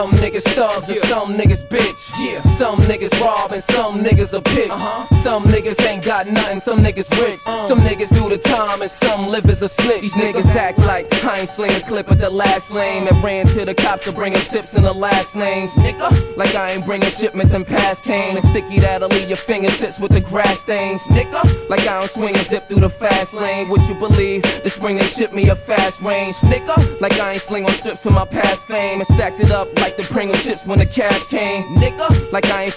Some niggas thugs and some niggas bitch. Some niggas rob and some niggas a pitch. Some niggas ain't got nothing, some niggas rich. Some niggas do the time and some live as a snitch. These niggas act like I ain't sling a clip at the last lane and ran to the cops for bringing tips in the last names. Nigga, like I ain't bringing shipments and pass cane and sticky that'll leave your fingertips with the grass stains. Nigga, like I don't swing and zip through the fast lane. Would you believe this spring they ship me a fast range? Nigga, like I ain't sling on strips for my past fame and stacked it up like the Pringle chips when the cash came. Nigga, like I ain't